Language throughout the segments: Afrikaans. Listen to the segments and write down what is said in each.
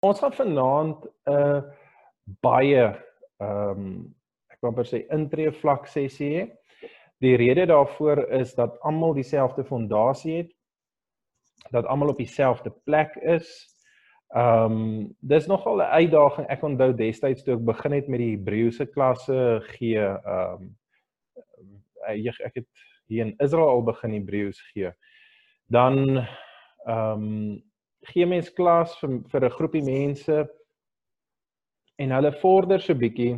Ons gaan vanaand baie ek wil amper sê intree vlak sessie hê. Die rede daarvoor is dat almal dieselfde fondasie het, dat almal op dieselfde plek is. Dis nogal 'n uitdaging. Ek onthou destyds toe ek begin het met die Hebreëse klasse gee, ek het hier in Israel al begin Hebreëus gee. Dan gee mens klas vir 'n groepie mense en hulle vorder so bietjie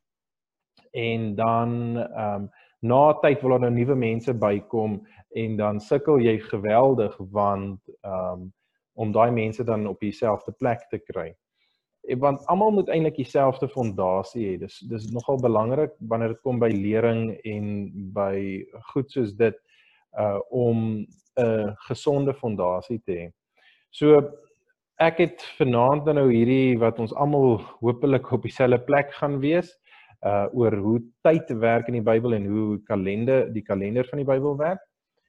en dan na tyd wil daar nou nuwe mense bykom en dan sukkel jy geweldig want om daai mense dan op dieselfde plek te kry. Want almal moet eintlik dieselfde fondasie hê. Dis nogal belangrik wanneer dit kom by lering en by goed soos dit om 'n gesonde fondasie te hê. So ek het vanaand nou hierdie wat ons almal hopelik op dieselfde plek gaan wees oor hoe tyd werk in die Bybel en hoe die kalender van die Bybel werk.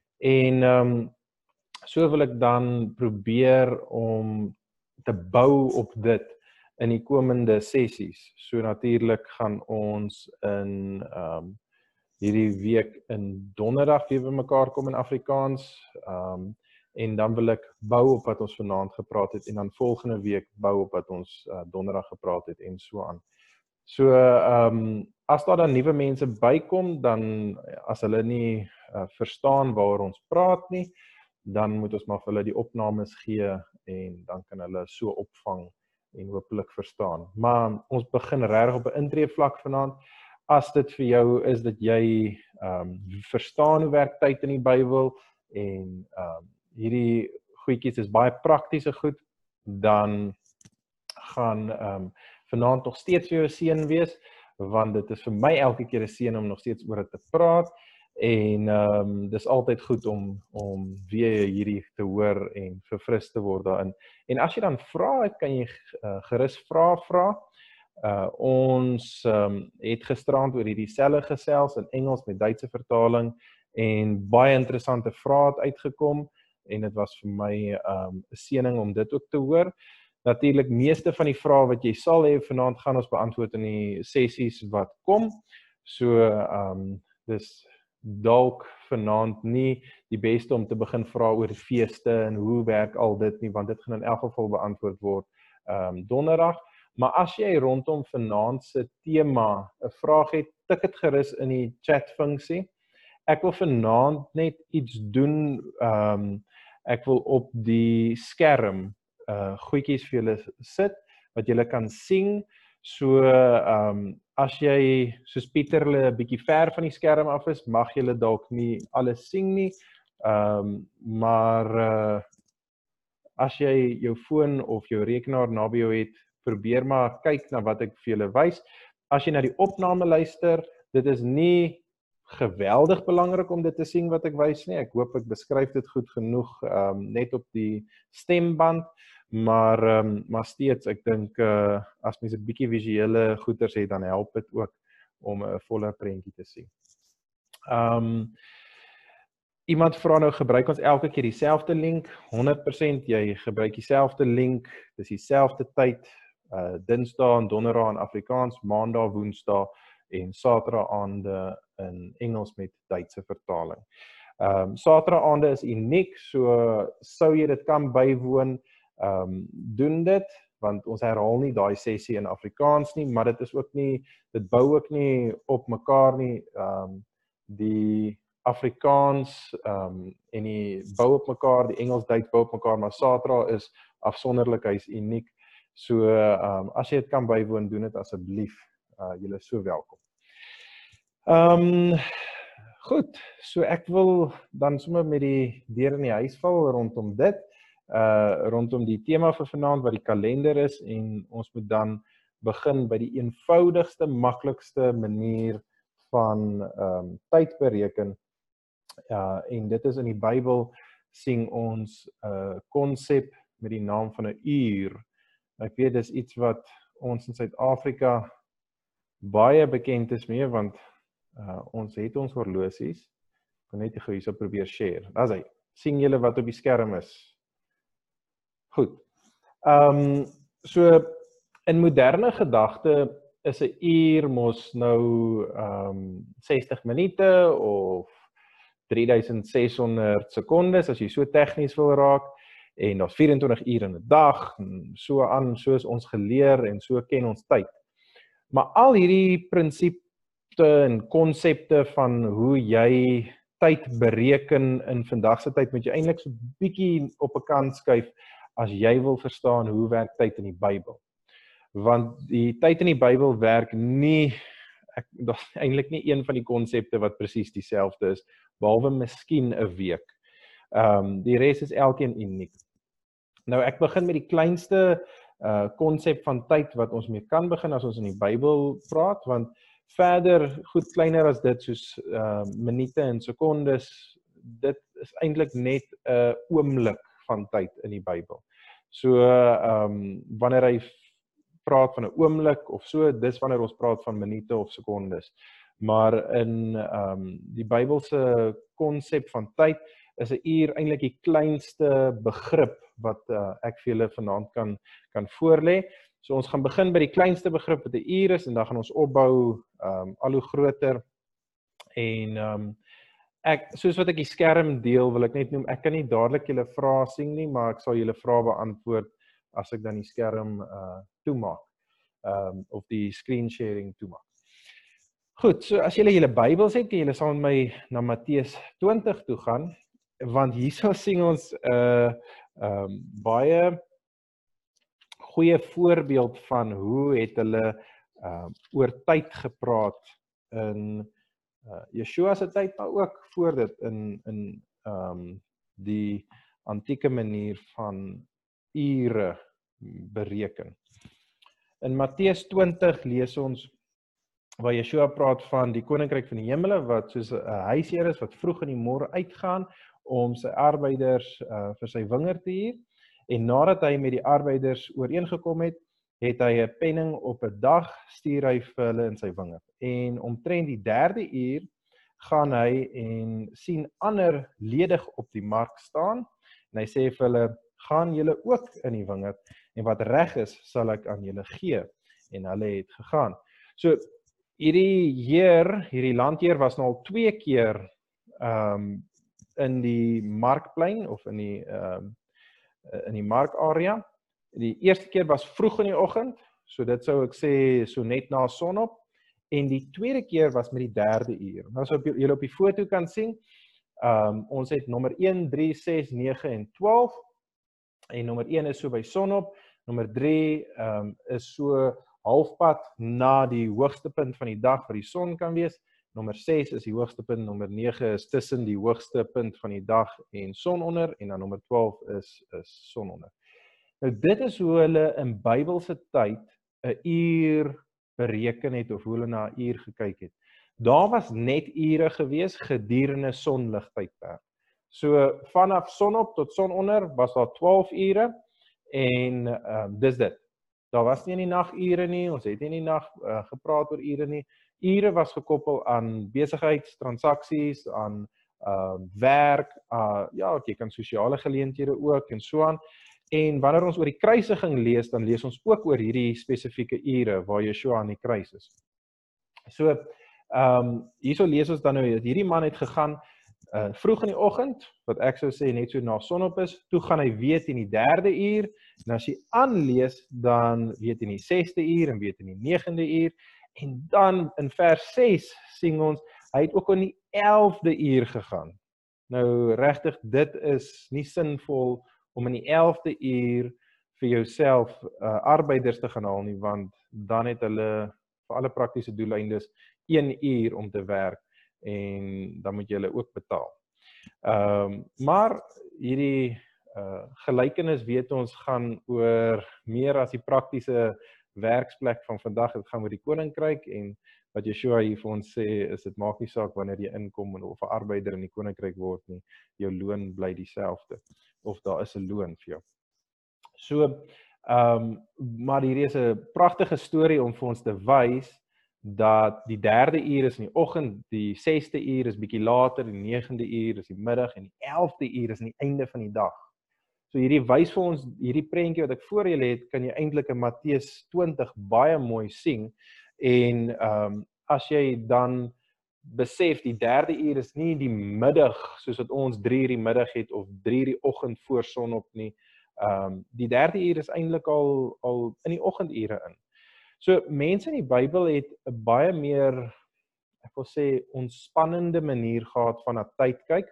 En so wil ek dan probeer om te bou op dit in die komende sessies. So natuurlik gaan ons in hierdie week in donderdag weer bymekaar kom in Afrikaans. En dan wil ek bou op wat ons vanaand gepraat het en dan volgende week bou op wat ons donderdag gepraat het en so aan. So as daar dan nuwe mense bykom, dan as hulle nie verstaan waaroor ons praat nie, dan moet ons maar vir hulle die opnames gee en dan kan hulle so opvang en hopelik verstaan. Maar ons begin regtig op 'n intree vlak vanaand. As dit vir jou is dat jy verstaan hoe werk tyd in die Bybel en hierdie goedjies is baie praktiese goed, dan gaan vanaand nog steeds vir jou 'n seën wees, want dit is vir my elke keer 'n seën om nog steeds oor dit te praat en dis altyd goed om weer hierdie te hoor en verfris te word daarin. En as jy dan vra het, kan jy gerus vra. Ons het gisterand oor hierdie selle gesels in Engels met Duitse vertaling en baie interessante vrae het uitgekom en dit was vir my 'n seëning om dit ook te hoor. Natuurlik meeste van die vrae wat jy sal hê vanaand gaan ons beantwoord in die sessies wat kom. So dis dalk vanaand nie die beste om te begin vra oor feeste en hoe werk al dit nie, want dit gaan in elk geval beantwoord word donderdag. Maar as jy rondom vanaand se tema 'n vraag het, tik dit gerus in die chat funksie. Ek wil vanaand net iets doen. Ek wil op die skerm goedjies vir julle sit wat julle kan sien. So as jy soos Pieter hulle 'n bietjie ver van die skerm af is, mag julle dalk nie alles sien nie. Maar as jy jou foon of jou rekenaar naby jou het, probeer maar kyk na wat ek vir julle wys. As jy na die opname luister, dit is nie geweldig belangrik om dit te sien wat ek wys nie. Ek hoop ek beskryf dit goed genoeg net op die stemband, maar steeds ek dink as mens 'n bietjie visuele goeters het, dan help dit ook om 'n voller prentjie te sien. Iemand vra nou, gebruik ons elke keer dieselfde link? 100% jy gebruik dieselfde link, dis dieselfde tyd, Dinsdae en Donderdae in Afrikaans, Maandae, Woensdae en Saterdae aande in Engels met Duitse vertaling. Saterdae aande is uniek, so sou jy dit kan bywoon, doen dit, want ons herhaal nie daai sessie in Afrikaans nie, maar dit bou ook nie op mekaar nie, die Afrikaans en die bou op mekaar, die Engels-Duits bou op mekaar, maar Saterdae is afsonderlik, hy is uniek, so as jy dit kan bywoon, doen dit asseblief, julle is so welkom. Goed, so ek wil dan sommer met die deur in die huis val rondom dit, rondom die tema vir vanaand wat die kalender is en ons moet dan begin by die eenvoudigste, maklikste manier van tyd bereken. En dit is in die Bybel sien ons 'n konsep met die naam van 'n uur. Ek weet dis iets wat ons in Suid-Afrika baie bekend is mee, want ons het ons horlosies. Ek kan net gou hierso probeer share. Daar's hy. sien julle wat op die skerm is? Goed. So in moderne gedagte is 'n uur mos nou 60 minute of 3600 sekondes as jy so tegnies wil raak en daar's 24 ure in 'n dag en so aan, soos ons geleer en so ken ons tyd. Maar al hierdie prinsipte en konsepte van hoe jy tyd bereken in vandag se tyd moet jy eintlik so bietjie op 'n kant skuif as jy wil verstaan hoe werk tyd in die Bybel. Want die tyd in die Bybel werk nie, daar's eintlik nie een van die konsepte wat presies dieselfde is, behalwe miskien 'n week. Die res is elkeen uniek. Nou ek begin met die kleinste konsep van tyd wat ons mee kan begin as ons in die Bybel praat, want verder goed kleiner as dit soos minute en sekondes, dit is eintlik net 'n oomblik van tyd in die Bybel. So wanneer hy praat van 'n oomblik of so, dis wanneer ons praat van minute of sekondes. Maar in die Bybelse konsep van tyd is 'n uur eintlik die kleinste begrip wat ek vir julle vanaand kan voorlê. So ons gaan begin by die kleinste begrip wat 'n uur is en dan gaan ons opbou al hoe groter. En soos wat ek die skerm deel, wil ek net noem, ek kan nie dadelik julle vrae sien nie, maar ek sal julle vrae beantwoord as ek dan die skerm toemaak, of die screen sharing toemaak. Goed, so as julle Bybels het, kan julle saam met my na Matteus 20 toe gaan, want hierso sien ons baie goeie voorbeeld van hoe het hulle oor tyd gepraat in Yeshua se tyd, maar ook voor dit in die antieke manier van ure bereken. In Matteus 20 lees ons waar Yeshua praat van die koninkryk van die hemele wat soos 'n huisheer is wat vroeg in die môre uitgaan om sy arbeiders vir sy wingerd te huur. En nadat hy met die arbeiders ooreengekom het, het hy 'n penning op 'n dag stuur hy vir hulle in sy wingerd. En omtrent die 3de uur gaan hy en sien ander ledig op die mark staan en hy sê vir hulle, gaan julle ook in die wingerd en wat reg is sal ek aan julle gee. En hulle het gegaan. So hierdie landheer was nou al 2 keer in die markplein of in die markarea. Die eerste keer was vroeg in die oggend, so dit sou ek sê so net na sonop, en die tweede keer was met die 3de uur. Nou so julle op die foto kan sien, ons het nommer 1, 3, 6, 9 en 12, en nommer 1 is so by sonop, nommer 3 is so halfpad na die hoogste punt van die dag waar die son kan wees, nommer 6 is die hoogste punt, nommer 9 is tussen die hoogste punt van die dag en sononder, en dan nommer 12 is sononder. Nou dit is hoe hulle in Bybelse tyd 'n uur bereken het, of hoe hulle na 'n uur gekyk het. Daar was net ure gewees gedurende sonligtydperk. So vanaf sonop tot sononder was daar 12 ure, en dis dit. Daar was nie in die nagure nie, ons het nie in die nag gepraat oor ure nie. Ure was gekoppel aan besigheidstransaksies, aan werk, ja, jy kan sosiale geleenthede ook en so aan. En wanneer ons oor die kruisiging lees, dan lees ons ook oor hierdie spesifieke ure waar Yeshua aan die kruis is. So, hierso lees ons dan nou, hierdie man het gegaan vroeg in die oggend, wat ek sou sê net so na sonop is, toe gaan hy weet in die 3de uur, en as jy aanlees, dan weet in die 6de uur, en weet in die 9de uur, en dan in vers 6 sien ons, hy het ook in die 11de uur gegaan. Nou regtig, dit is nie sinvol om in die 11de uur vir jouself arbeiders te gaan haal nie, want dan het hulle vir alle praktiese doeleindes 1 uur om te werk, en dan moet jy hulle ook betaal. Maar hierdie gelykenis weet ons gaan oor meer as die praktiese werksplek van vandag, dit gaan oor die koninkryk, en wat Yeshua hier vir ons sê, is dit maak nie saak wanneer jy inkom of 'n arbeider in die koninkryk word nie, jou loon bly dieselfde, of daar is 'n loon vir jou. So, maar hierdie is 'n pragtige storie om vir ons te wys, dat die 3de uur is in die oggend, die 6de uur is bietjie later, die 9de uur is die middag, en die 11de uur is aan die einde van die dag. So hierdie wys vir ons, hierdie prentjie wat ek voor julle het, kan jy eintlik in Matteus 20 baie mooi sien. En as jy dan besef die derde uur is nie die middag soos wat ons 3 uur die middag het of 3 uur die oggend voor sonop nie. Die derde uur is eintlik al in die oggendure in. So mense in die Bybel het 'n baie meer, ek wil sê, ontspannende manier gehad van na tyd kyk.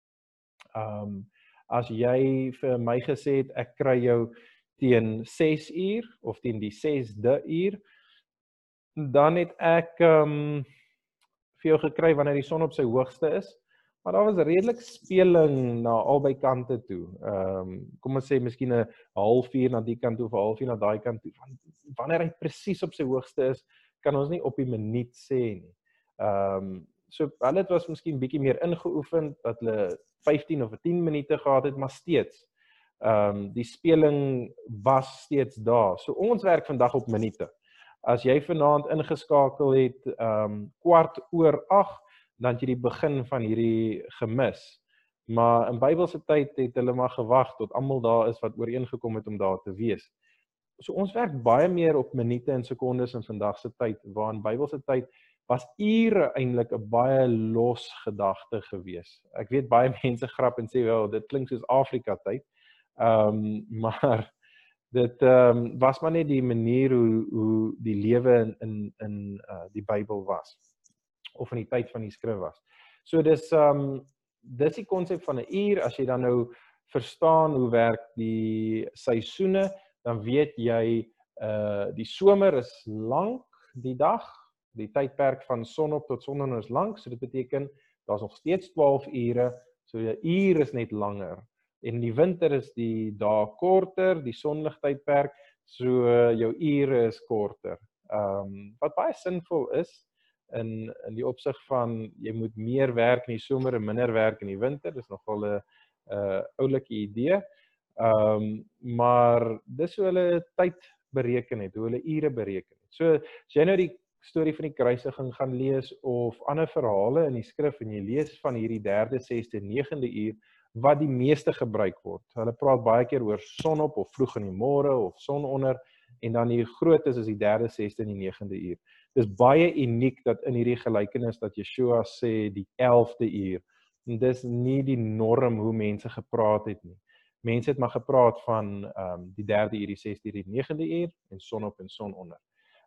As jy vir my gesê het ek kry jou teen 6 uur of teen die 6de uur, dan het ek vir jou gekry wanneer die son op sy hoogste is, maar daar was redelik speling na albei kante toe. Kom ons sê miskien 'n halfuur na die kant toe of 'n halfuur na daai kant toe. Wanneer hy presies op sy hoogste is, kan ons nie op die minuut sê nie. So hulle was miskien bietjie meer ingeoefen dat hulle 15 of 10 minute gehad het, maar steeds. Die speling was steeds daar. So ons werk vandag op minute. As jy vanaand ingeskakel het 8:15, dan het jy die begin van hierdie gemis. Maar in Bybelse tyd het hulle maar gewag tot almal daar is wat ooreengekom het om daar te wees. So ons werk baie meer op minute en sekondes in vandag se tyd, waar in Bybelse tyd was ure eintlik 'n baie los gedagte gewees. Ek weet baie mense grap en sê wel dit klink soos Afrika tyd. Maar dit was maar net die manier hoe die lewe in die Bybel was of in die tyd van die skrif was. So dis die konsep van 'n uur. As jy dan nou verstaan hoe werk die seisoene, dan weet jy die somer is lank die dag, die tydperk van sonop tot sononder is lank, so dit beteken daar's nog steeds 12 ure, so 'n uur is net langer. En in die winter is die dae korter, die sonligtydperk, so jou ure is korter. Wat baie sinvol is in die opsig van jy moet meer werk in die somer en minder werk in die winter. Dis nogal 'n oulike idee. Maar dis hoe hulle tyd bereken het, hoe hulle ure bereken het. So as jy nou die storie van die kruisiging gaan lees of ander verhale in die skrif en jy lees van hierdie 3de, 6de, 9de uur wat die meeste gebruik word. Hulle praat baie keer oor sonop of vroeg in die môre of sononder en dan die grootes is die 3de, 6de en die 9de uur. Dis baie uniek dat in hierdie gelykenis dat Yeshua sê die 11de uur. En dis nie die norm hoe mense gepraat het nie. Mense het maar gepraat van die 3de uur, die 6de uur, die 9de uur en sonop en sononder.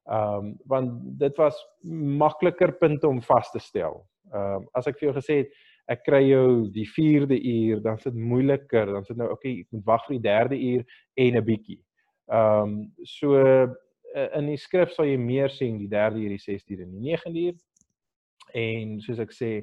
Want dit was makliker punte om vas te stel. As ek vir jou gesê het, ek kry jou die 4de uur, dan is dit moeiliker, dan is dit nou, okay, ek moet wag vir die 3de uur en 'n bietjie. So in die skrif sal jy meer sien die 3de uur, die 6de uur en die 9de uur. En soos ek sê,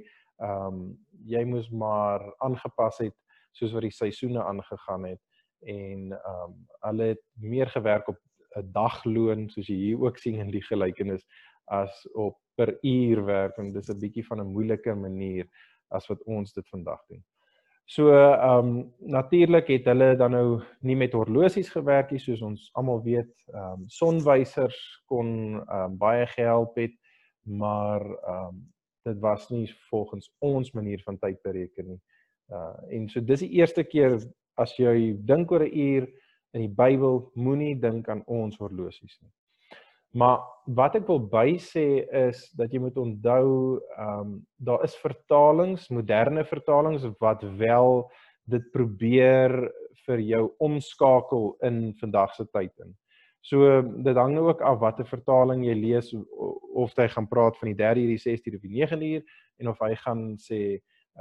jy moes maar aangepas het soos wat die seisoene aangegaan het en hulle het meer gewerk op 'n dagloon soos jy hier ook sien in die gelykenis as op per uur werk, en dis 'n bietjie van 'n moeiliker manier as wat ons dit vandag doen. So natuurlik het hulle dan nou nie met horlosies gewerk nie, soos ons almal weet. Sonwysers kon baie gehelp het, maar dit was nie volgens ons manier van tyd bereken nie. En so dis die eerste keer as jy dink oor 'n uur in die Bybel, moenie dink aan ons horlosies nie. Maar wat ek wil bysê is dat jy moet onthou, daar is vertalings, moderne vertalings wat wel dit probeer vir jou omskakel in vandag se tyd in. So dit hang nou ook af watter vertaling jy lees, of hy gaan praat van die 3de uur, die 6de uur of die 9de uur, en of hy gaan sê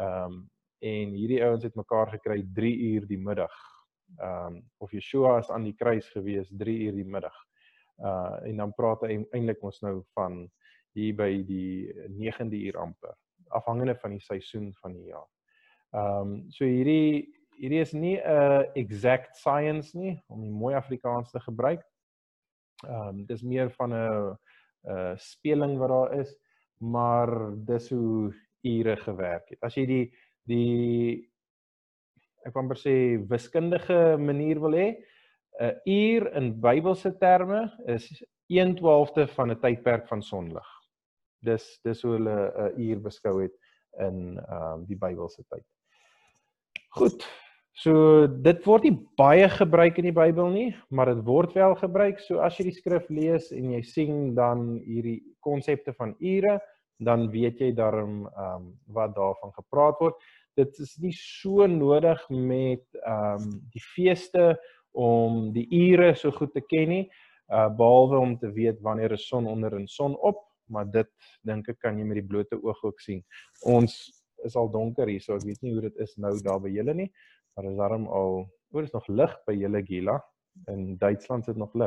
en hierdie ouens het mekaar gekry 3 uur die middag. Of Yeshua is aan die kruis gewees 3 uur die middag. En dan praat hy eintlik ons nou van hier by die 9de uur amper, afhangende van die seisoen van die jaar. So hierdie is nie 'n exact science nie, om die mooi Afrikaans te gebruik. Dis meer van 'n speling wat daar is, maar dis hoe ure gewerk het. As jy die ek kan maar sê wiskundige manier wil hê, 'n uur in Bybelse terme is 1/12 van 'n tydperk van sonlig. Dis hoe hulle 'n uur beskou het in die Bybelse tyd. Goed, So dit word nie baie gebruik in die Bybel nie, maar dit word wel gebruik. So as jy die skrif lees en jy sien dan hierdie konsepte van ure, dan weet jy daarom wat daarvan gepraat word. Dit is nie so nodig met die feeste om die ure so goed te ken nie, behalwe om te weet wanneer is son onder en son op, maar dit dink ek kan jy met die blote oog ook sien. Ons is al donker hier, so ek weet nie hoe dit is nou daar by julle nie, maar is daarom al, dit is nog lig by julle Gila, in Duitsland is dit nog lig.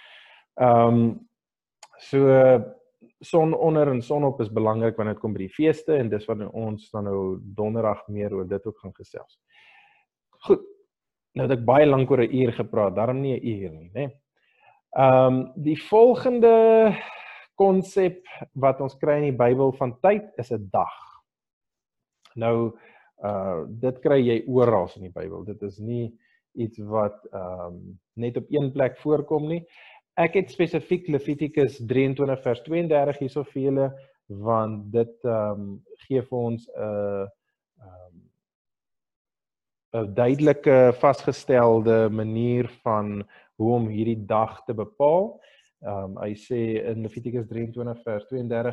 So son onder en son op is belangrik wanneer dit kom by die feeste, en dis wat ons dan nou donderdag meer oor dit ook gaan gesels. Goed, nou het ek baie lank oor 'n uur gepraat, daarom nie 'n uur nie, né? Die volgende konsep wat ons kry in die Bybel van tyd is 'n dag. Nou, dit kry jy oral in die Bybel. Dit is nie iets wat net op een plek voorkom nie. Ek het spesifiek Levitikus 23 vers 32 hierso vir julle, want dit gee vir ons 'n duidelike vasgestelde manier van hoe om hierdie dag te bepaal. Hy sê in Levitikus 23 vers 32,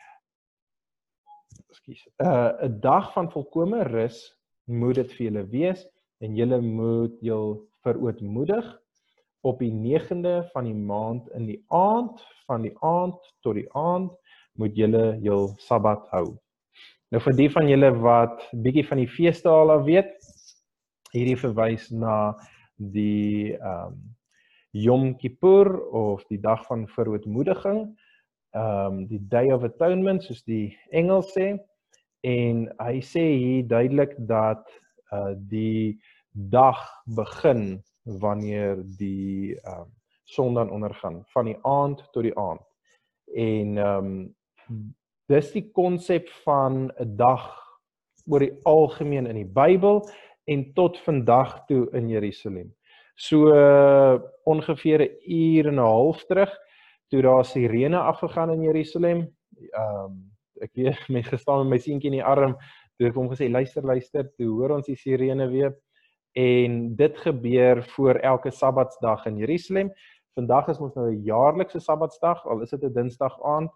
'n dag van volkome rus moet dit vir julle wees, en julle moet julle verootmoedig op die 9de van die maand in die aand, van die aand tot die aand, moet julle julle Sabbat hou. Nou vir die van julle wat bietjie van die feeste al af weet, hierdie verwys na die Yom Kippur of die dag van verootmoediging, die Day of Atonement, soos die Engels sê, en hy sê hier duidelik dat die dag begin wanneer die son dan ondergaan, van die aand tot die aand. En dis die konsep van 'n dag oor die algemeen in die Bybel en tot vandag toe in Jerusalem. So ongeveer 'n uur en 'n half terug, toe daar sirene afgegaan in Jerusalem, ek weet, my gestaan met my seentjie in die arm, toe ek hom gesê, luister, toe hoor ons die sirene weer, en dit gebeur voor elke Sabbatsdag in Jerusalem. Vandag is ons nou 'n jaarlikse Sabbatsdag, al is dit 'n Dinsdag aand,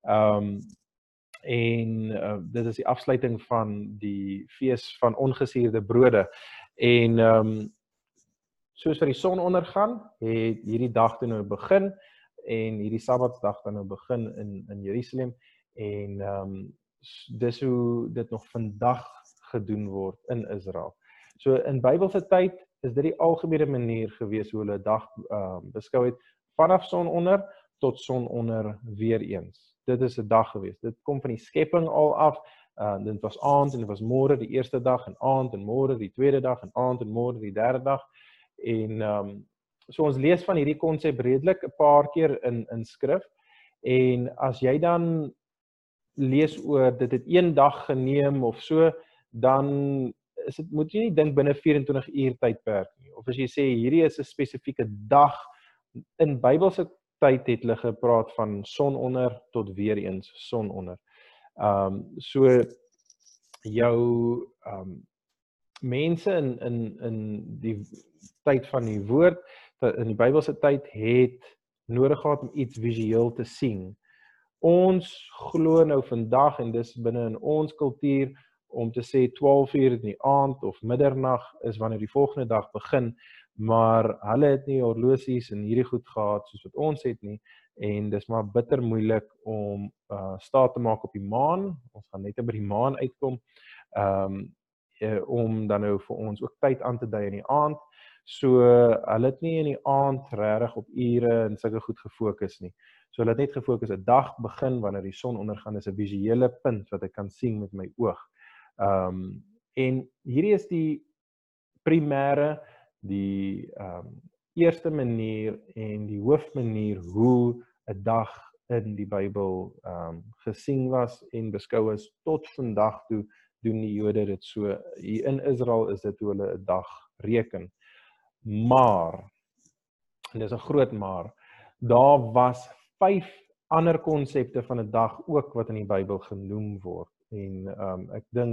en dit is die afsluiting van die fees van ongesuurde brode, en soos wat die son ondergaan, het hierdie dag toe nou begin, en hierdie Sabbatsdag dan nou begin in Jerusalem, en dis hoe dit nog vandag gedoen word in Israel. So in Bybelse tyd is dit die algemene manier gewees hoe hulle dag beskou het, vanaf son onder tot son onder weer eens. Dit is 'n dag gewees. Dit kom van die skepping al af. Dit was aand en dit was môre die eerste dag, en aand en môre die tweede dag, en aand en môre die derde dag. En so ons lees van hierdie konsep redelik 'n paar keer in skrif, en as jy dan lees oor dit het een dag geneem of so, dan moet jy nie dink binne 24 uur tydperk nie. Of as jy sê hierdie is 'n spesifieke dag, in Bybelse tyd het hulle gepraat van son onder tot weer eens son onder. So jou mense in die tyd van die woord, in die Bybelse tyd, het nodig gehad om iets visueel te sien. Ons glo nou vandag, en dis binne in ons kultuur, om te sê 12 uur in die aand of middernag is wanneer die volgende dag begin, maar hulle het nie horlosies en hierdie goed gehad soos wat ons het nie, en dis maar bitter moeilik om staat te maak op die maan. Ons gaan net by die maan uitkom, om dan nou vir ons ook tyd aan te dui in die aand. So hulle het nie in die aand regtig op ure en sulke goed gefokus nie. So hulle het net gefokus, 'n dag begin wanneer die son ondergaan, is 'n visuele punt wat ek kan sien met my oog. En hierdie is die primêre, die eerste manier en die hoofmanier hoe 'n dag in die Bybel gesien was en beskou is. Tot vandag toe doen die Jode dit so. Hier in Israel is dit hoe hulle 'n dag reken. Maar, en dis 'n groot maar, daar was 5 ander konsepte van 'n dag ook wat in die Bybel genoem word. En ek dink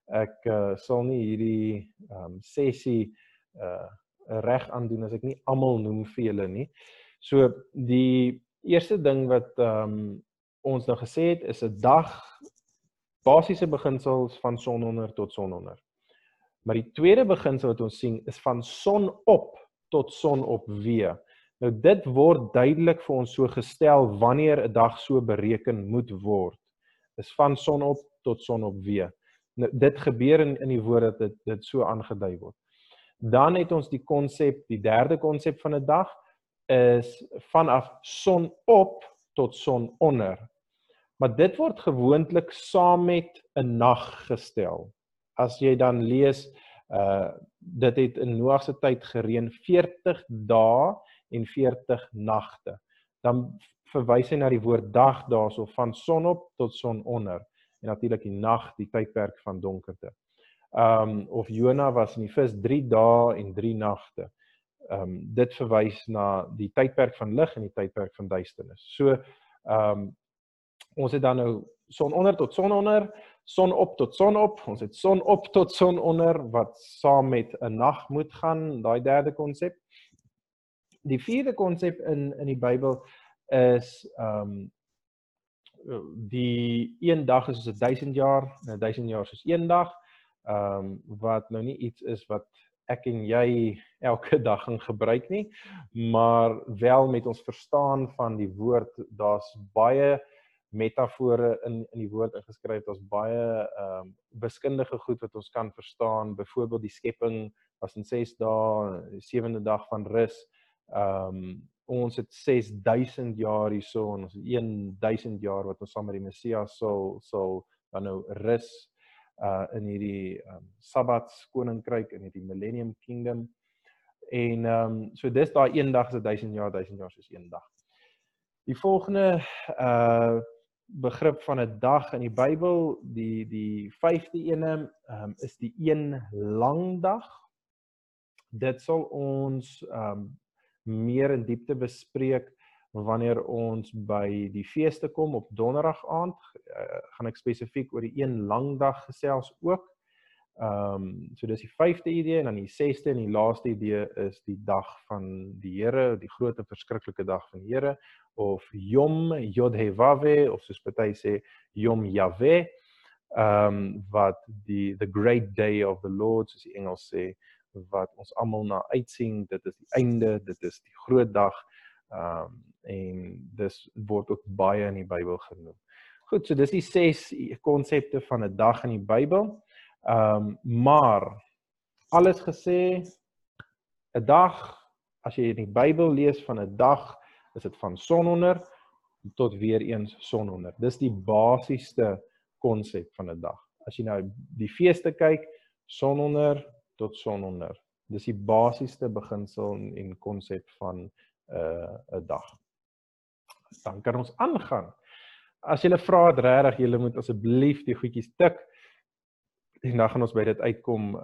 Ek sal nie hierdie sessie reg aandoen as ek nie almal noem vir julle nie. So die eerste ding wat ons nou gesê het is 'n dag basiese beginsels van sononder tot sononder. Maar die tweede beginsel wat ons sien is van son op tot son opweë. Nou dit word duidelik vir ons so gestel wanneer 'n dag so bereken moet word. Is van son op tot son opweë. Nou, dit gebeur in die woord dat dit so aangedui word. Dan het ons die konsep, die derde konsep van 'n dag is vanaf son op tot son onder. Maar dit word gewoonlik saam met 'n nag gestel. As jy dan lees, dit het in Noag se tyd gereën 40 dae en 40 nagte. Dan verwys hy na die woord dag daarso van son op tot son onder. En natuurlik die nag, die tydperk van donkerte. Of Jona was in die vis 3 dae en 3 nagte. Dit verwys na die tydperk van lig en die tydperk van duisternis. So, ons het dan nou son onder tot son onder, son op tot son op, ons het son op tot son onder, wat saam met 'n nag moet gaan, daai derde konsep. Die vierde konsep in die Bybel is, die een dag is soos 1000 jaar, en 1000 jaar soos een dag, wat nou nie iets is wat ek en jy elke dag gaan gebruik nie, maar wel met ons verstaan van die woord, daar's baie metafore in die woord ingeskryf, daar's baie wiskundige goed wat ons kan verstaan, byvoorbeeld die skepping was in 6 dae, die 7de dag van rus, ons het 6000 jaar hierso, en ons het 1000 jaar wat ons saam met die Messias sal dan nou rus in hierdie Sabbats koninkryk, in hierdie Millennium Kingdom. En so dis daai een dag is 1000 jaar soos een dag. Die volgende begrip van 'n dag in die Bybel, die vyfde ene, is die een lang dag. Dit sal ons meer in diepte bespreek wanneer ons by die feeste kom op donderdag aand. Gaan ek spesifiek oor die een lang dag gesels ook. So dis die vyfde idee, en dan die sesde en die laaste idee is die dag van die Here, die groot en verskriklike dag van die Here, of Yom Yod-Heh-Vaveh, of soos party sê Yom Yahweh, wat the great day of the Lord, soos die Engels sê, wat ons almal na uitsien, dit is die einde, dit is die groot dag, en dis word ook baie in die Bybel genoem. Goed, so dis die 6 konsepte van 'n dag in die Bybel, maar alles gesê, 'n dag, as jy in die Bybel lees van 'n dag, is dit van sononder tot weer eens sononder. Dis die basiese konsep van 'n dag. As jy nou die feeste kyk, sononder tot sononder. Dis die basiese beginsel en konsep van 'n dag. Dan kan ons aangaan. As julle vra het regtig, julle moet asseblief die goedjies tik, en dan gaan ons by dit uitkom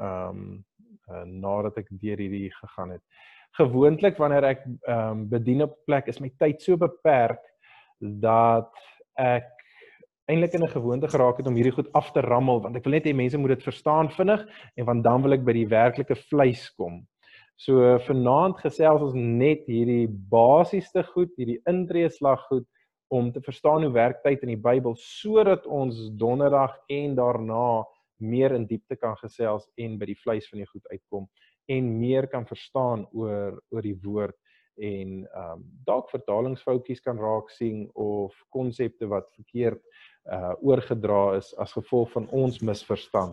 nadat ek deur hierdie gegaan het. Gewoonlik wanneer ek bedien op plek, is my tyd so beperk dat ek eintlik in 'n gewoonte geraak het om hierdie goed af te rammel, want ek wil net hê mense moet dit verstaan vinnig, en want dan wil ek by die werklike vleis kom. So vanaand gesels ons net hierdie basiese goed, hierdie intreeslag goed, om te verstaan hoe werk tyd in die Bybel, sodat ons donderdag en daarna meer in diepte kan gesels en by die vleis van die goed uitkom, en meer kan verstaan oor die woord, en dalk vertalingsfoutjies kan raak sien, of konsepte wat verkeerd oorgedra is as gevolg van ons misverstand.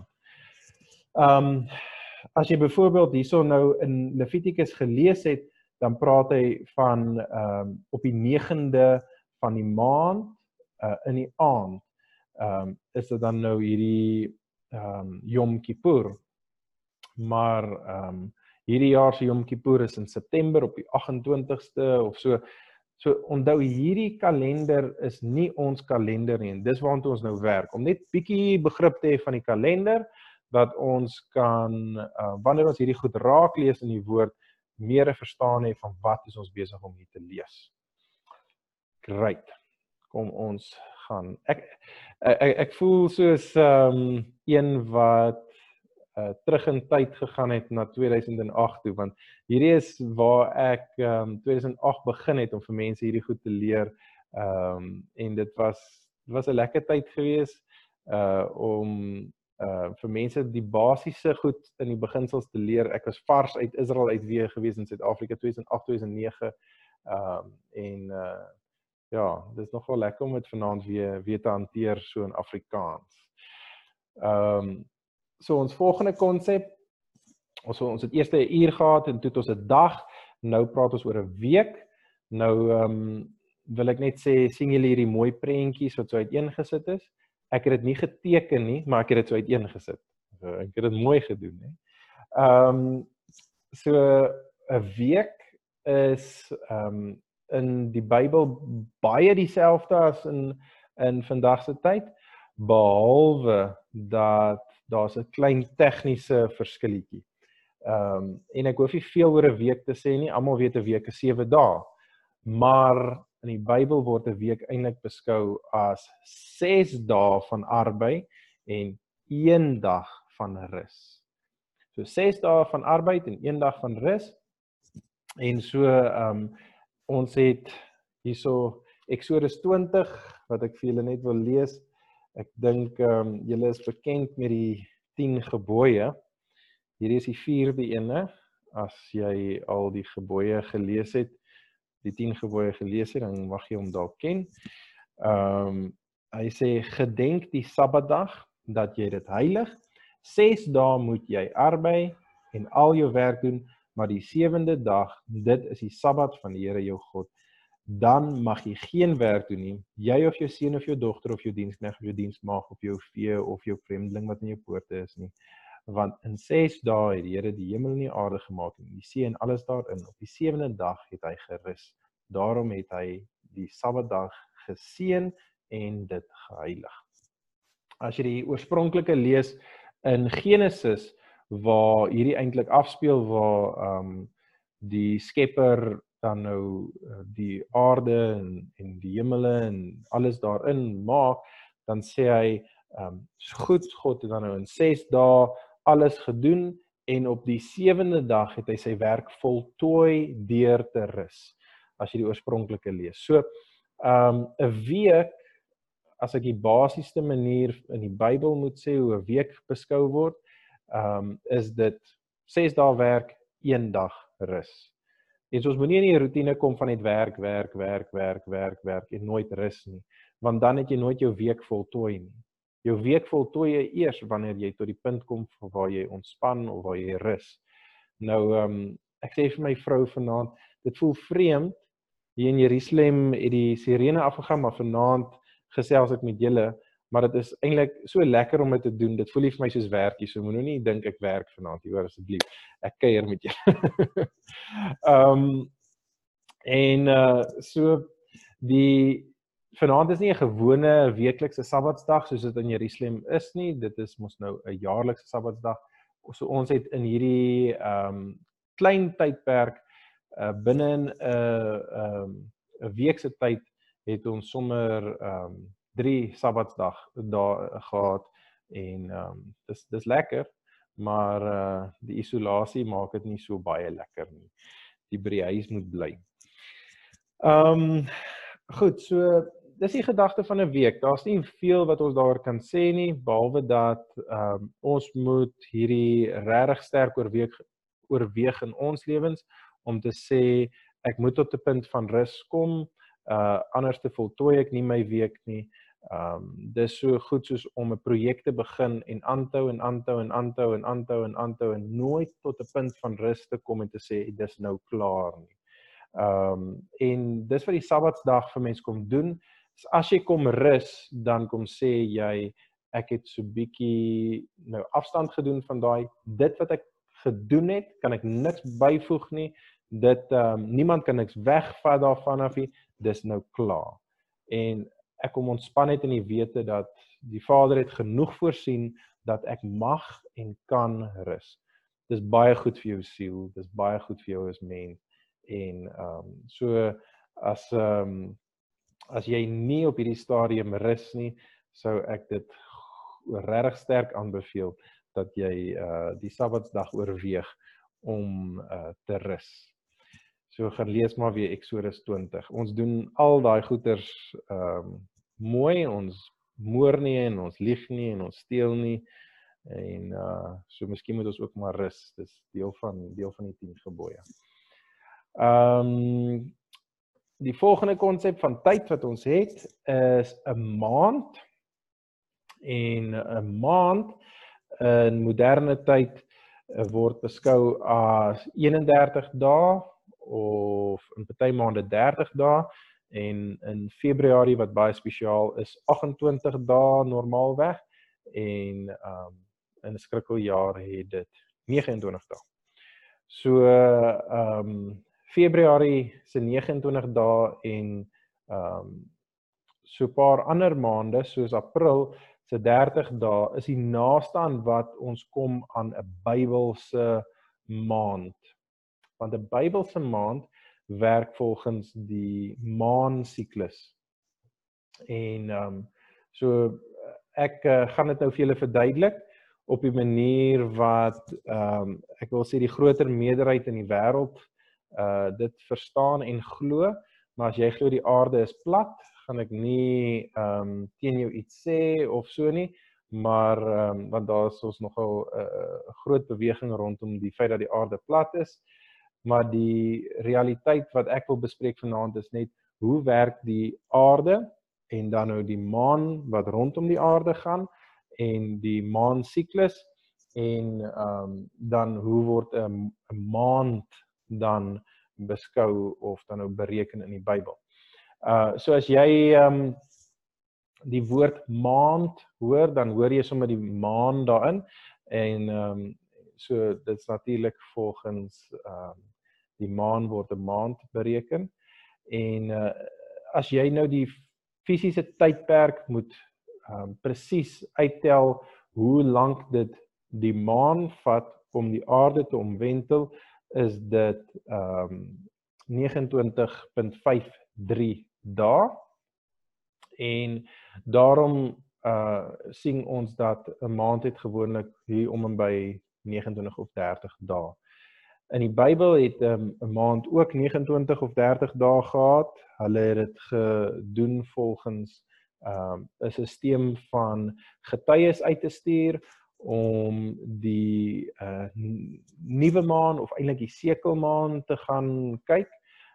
As jy byvoorbeeld hierso nou in Levitikus gelees het, dan praat hy van op die 9de van die maand, in die aand, is dit dan nou hierdie Yom Kippur. Maar hierdie jaar se Yom Kippur is in September op die 28ste of so. So onthou, hierdie kalender is nie ons kalender nie, en dis waartoe ons nou werk, om net bietjie begrip te hê van die kalender, dat ons kan, wanneer ons hierdie goed raak lees in die woord, meer verstaan hê van wat is ons besig om hier te lees. Great. Kom ons gaan. Ek voel soos een wat terug in tyd gegaan het na 2008 toe, want hierdie is waar ek 2008 begin het om vir mense hierdie goed te leer, en dit was 'n lekker tyd gewees om vir mense die basiese goed in die beginsels te leer. Ek was vars uit Israel uit weer gewees in Suid-Afrika 2008, 2009, en ja, dit is nogal lekker om dit vanaand weer te hanteer so in Afrikaans. So ons volgende konsep, ons het eers 'n uur gehad en toe het ons 'n dag, nou praat ons oor 'n week. Nou wil ek net sê, sien julle hierdie mooi prentjies wat so uiteengesit is? Ek het dit nie geteken nie, maar ek het dit so uiteengesit. So ek het dit mooi gedoen, hè. So 'n week is in die Bybel baie dieselfde as in vandag se tyd, behalwe dat daar's 'n klein tegniese verskilletjie. En ek hoef nie veel oor 'n week te sê nie, almal weet 'n week is 7 dae. Maar in die Bybel word 'n week eintlik beskou as 6 dae van arbeid en 1 dag van rus. So 6 dae van arbeid en 1 dag van rus. En so ons het hierso Exodus 20 wat ek vir julle net wil lees. Ek dink julle is bekend met die 10 gebooie. Hierdie is die 4de ene. As jy al die gebooie gelees het, die 10 gebooie gelees het, dan mag jy hom dalk ken. Hy sê, gedenk die Sabbatdag, dat jy dit heilig. 6 dae moet jy arbei en al jou werk doen, maar die 7de dag, dit is die Sabbat van die Here jou God. Dan mag jy geen werk doen nie, jy of jou seun of jou dogter of jou diensknegt of jou diensmaagd of jou vee of jou vreemdeling wat in jou poorte is nie. Want in 6 dae het die Here die hemel en die aarde gemaak en die see en alles daarin. Op die 7de dag het hy gerus. Daarom het hy die Sabbatdag geseën en dit geheilig. As jy die oorspronklike lees in Genesis, waar hierdie eintlik afspeel, waar die Skepper dan nou die aarde en die hemele en alles daarin maak, dan sê hy, goed, God het dan nou in 6 dae alles gedoen, en op die 7de dag het hy sy werk voltooi deur te rus, as jy die oorspronklike lees. So, 'n week, as ek die basiese manier in die Bybel moet sê hoe 'n week beskou word, is dit 6 dae werk, 1 dag rus. En so ons moet nie in die routine kom van net werk en nooit rus nie, want dan het jy nooit jou week voltooi nie. Jou week voltooi jy eers wanneer jy tot die punt kom waar jy ontspan of waar jy rus. Nou, ek sê vir my vrou vanaand, dit voel vreemd, hier in Jerusalem het die sirene afgegaan, maar vanaand gesels ek met julle, maar dit is eintlik so lekker om dit te doen, dit voel nie vir my soos werkie, so moet nou nie dink ek werk vanaand, hoor asseblief, ek kuier met julle. So, vanaand is nie 'n gewone weeklikse Sabbatsdag, soos dit in Jerusalem is nie, dit is mos nou 'n jaarlikse Sabbatsdag, so ons het in hierdie klein tydperk, binne 'n week se tyd, het ons sommer 3 Sabbatsdag daar gehad, en dis lekker, maar die isolasie maak dit nie so baie lekker nie. Die by die huis moet bly. Goed, so dis die gedagte van 'n week. Daar's nie veel wat ons daaroor kan sê nie, behalwe dat ons moet hierdie regtig sterk oorweeg in ons lewens, om te sê, ek moet tot 'n punt van rus kom, anders te voltooi ek nie my week nie. Dis so goed soos om 'n projek te begin en aanhou en nooit tot 'n punt van rus te kom en te sê, dis nou klaar nie. En dis wat die Sabbatsdag vir mens kom doen. As jy kom rus, dan kom sê jy, ek het so bietjie nou afstand gedoen van daai, dit wat ek gedoen het, kan ek niks byvoeg nie, niemand kan niks wegvat daarvan af nie, dis nou klaar. En ek kom ontspan net in die wete dat die Vader het genoeg voorsien, dat ek mag en kan rus. Dis baie goed vir jou siel, dis baie goed vir jou as mens. En so, as as jy nie op hierdie stadium rus nie, sou ek dit regtig sterk aanbeveel dat jy die Sabbatsdag oorweeg om te rus. So gaan lees maar weer Eksodus 20. Ons doen al daai goeters mooi, ons moor nie en ons lieg nie en ons steel nie en so miskien moet ons ook maar rus. Dis deel van die 10 gebooie. Die volgende konsep van tyd wat ons het is 'n maand. En 'n maand in moderne tyd word beskou as 31 dae of in party maande 30 dae en in Februarie wat baie spesiaal is 28 dae normaalweg en in 'n skrikkeljaar het dit 29 dae. So Februarie se 29 dae en so 'n paar ander maande soos April se 30 dae is die naaste aan wat ons kom aan 'n Bybelse maand. Want 'n Bybelse maand werk volgens die maansiklus. En so ek gaan dit nou vir julle verduidelik op die manier wat ek wil sê die groter meerderheid in die wêreld dit verstaan en glo, maar as jy glo die aarde is plat, gaan ek nie teen jou iets sê of so nie, maar want daar is ons nogal 'n groot beweging rondom die feit dat die aarde plat is, maar die realiteit wat ek wil bespreek vanaand is net hoe werk die aarde en dan nou die maan wat rondom die aarde gaan en die maansiklus en dan hoe word 'n maand dan beskou of dan nou bereken in die Bybel. So as jy die woord maand hoor, dan hoor jy sommer die maan daarin en so dit's natuurlik volgens die maan word 'n maand bereken en as jy nou die fisiese tydperk moet presies uittel hoe lank dit die maan vat om die aarde te omwentel, is dit 29.53 dae en daarom sien ons dat 'n maand het gewoonlik hier om en by 29 of 30 dae. In die Bybel het 'n maand ook 29 of 30 dae gehad. Hulle het dit gedoen volgens 'n stelsel van getuies uit te stuur om die nuwe maan of eintlik die sekelmaan te gaan kyk.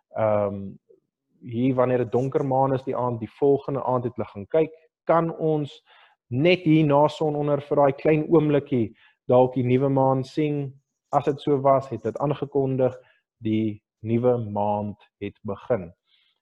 Hier wanneer dit donker maan is die aand, die volgende aand het hulle gaan kyk, kan ons net hier na sononder vir daai klein oombliekie dalk die nuwe maan sien. As dit so was, het dit aangekondig die nuwe maand het begin.